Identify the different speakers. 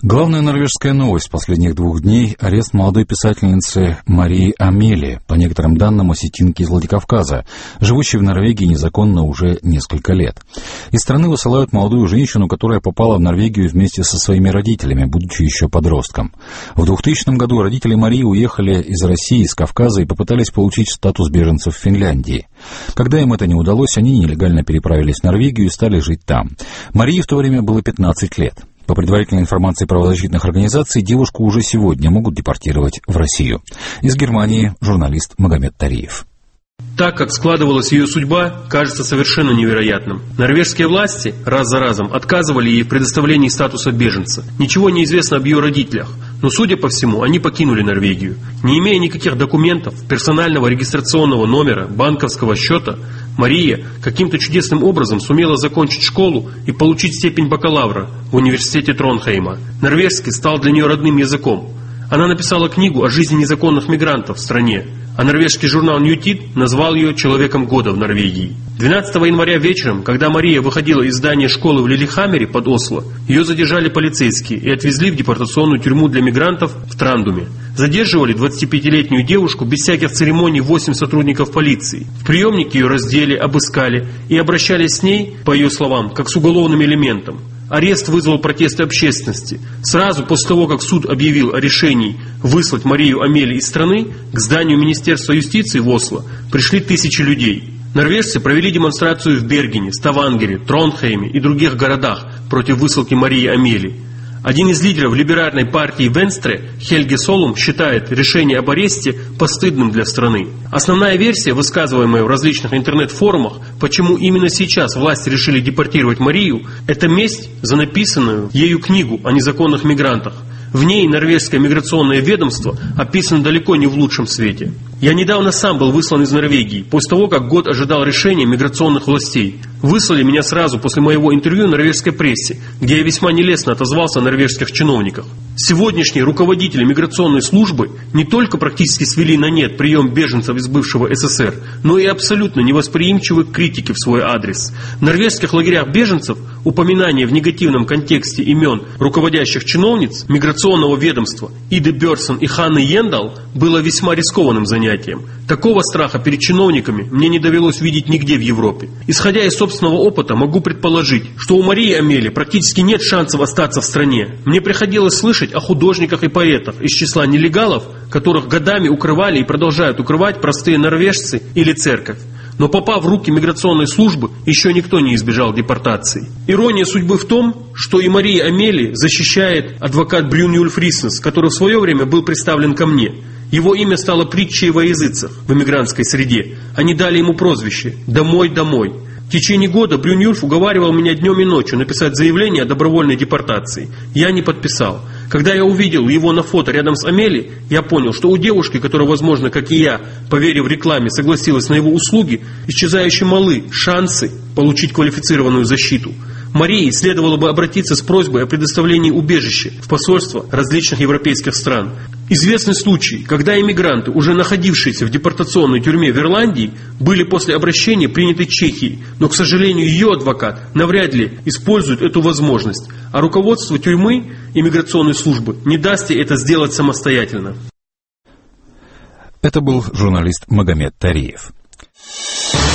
Speaker 1: Главная норвежская новость последних 2 дней – арест молодой писательницы Марии Амели, по некоторым данным, осетинки из Владикавказа, живущей в Норвегии незаконно уже несколько лет. Из страны высылают молодую женщину, которая попала в Норвегию вместе со своими родителями, будучи еще подростком. В 2000 году родители Марии уехали из России, из Кавказа и попытались получить статус беженцев в Финляндии. Когда им это не удалось, они нелегально переправились в Норвегию и стали жить там. Марии в то время было 15 лет. По предварительной информации правозащитных организаций, девушку уже сегодня могут депортировать в Россию. Из Германии журналист Магомед Тариев.
Speaker 2: Так, как складывалась ее судьба, кажется совершенно невероятным. Норвежские власти раз за разом отказывали ей в предоставлении статуса беженца. Ничего не известно об ее родителях, но, судя по всему, они покинули Норвегию. Не имея никаких документов, персонального регистрационного номера, банковского счета, Мария каким-то чудесным образом сумела закончить школу и получить степень бакалавра в университете Тронхейма. Норвежский стал для нее родным языком. Она написала книгу о жизни незаконных мигрантов в стране, а норвежский журнал «Ньютид» назвал ее «Человеком года» в Норвегии. 12 января вечером, когда Мария выходила из здания школы в Лилихаммере под Осло, ее задержали полицейские и отвезли в депортационную тюрьму для мигрантов в Трандуме. Задерживали 25-летнюю девушку без всяких церемоний 8 сотрудников полиции. В приемнике ее раздели, обыскали и обращались с ней, по ее словам, как с уголовным элементом. Арест вызвал протесты общественности. Сразу после того, как суд объявил о решении выслать Марию Амели из страны, к зданию Министерства юстиции в Осло пришли тысячи людей. Норвежцы провели демонстрацию в Бергене, Ставангере, Тронхейме и других городах против высылки Марии Амели. Один из лидеров либеральной партии Венстре, Хельге Солум, считает решение об аресте постыдным для страны. Основная версия, высказываемая в различных интернет-форумах, почему именно сейчас власти решили депортировать Марию, это месть за написанную ею книгу о незаконных мигрантах. В ней норвежское миграционное ведомство описано далеко не в лучшем свете. Я недавно сам был выслан из Норвегии, после того, как год ожидал решения миграционных властей. Выслали меня сразу после моего интервью в норвежской прессе, где я весьма нелестно отозвался о норвежских чиновниках. Сегодняшние руководители миграционной службы не только практически свели на нет прием беженцев из бывшего СССР, но и абсолютно невосприимчивы к критике в свой адрес. В норвежских лагерях беженцев упоминание в негативном контексте имен руководящих чиновниц миграционного ведомства Иды Бёрсон и Ханны Йендал было весьма рискованным занятием. Такого страха перед чиновниками мне не довелось видеть нигде в Европе. Исходя из собственного опыта, могу предположить, что у Марии Амели практически нет шансов остаться в стране. Мне приходилось слышать о художниках и поэтах из числа нелегалов, которых годами укрывали и продолжают укрывать простые норвежцы или церковь. Но попав в руки миграционной службы, еще никто не избежал депортации. Ирония судьбы в том, что и Мария Амели защищает адвокат Брюнюльф Риснес, который в свое время был представлен ко мне. Его имя стало притчей во языцах в эмигрантской среде. Они дали ему прозвище «Домой, домой». В течение года Брюнюльф уговаривал меня днем и ночью написать заявление о добровольной депортации. Я не подписал. Когда я увидел его на фото рядом с Амели, я понял, что у девушки, которая, возможно, как и я, поверив рекламе, согласилась на его услуги, исчезающе малы шансы получить квалифицированную защиту. Марии следовало бы обратиться с просьбой о предоставлении убежища в посольства различных европейских стран. Известны случаи, когда иммигранты, уже находившиеся в депортационной тюрьме в Ирландии, были после обращения приняты Чехией, но, к сожалению, ее адвокат навряд ли использует эту возможность, а руководство тюрьмы и миграционной службы не даст ей это сделать самостоятельно.
Speaker 1: Это был журналист Магомед Тариев.